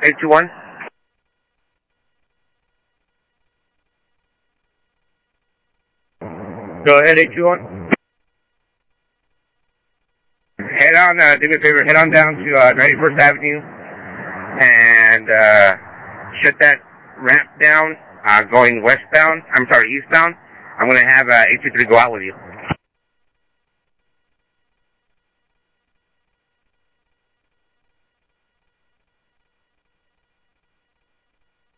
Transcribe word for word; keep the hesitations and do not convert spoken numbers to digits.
eight two one. Go ahead, eight two one. Head on, uh, do me a favor, head on down to uh, ninety-first Avenue and uh, shut that ramp down uh, going westbound. I'm sorry, eastbound. I'm going to have uh, eight two three go out with you.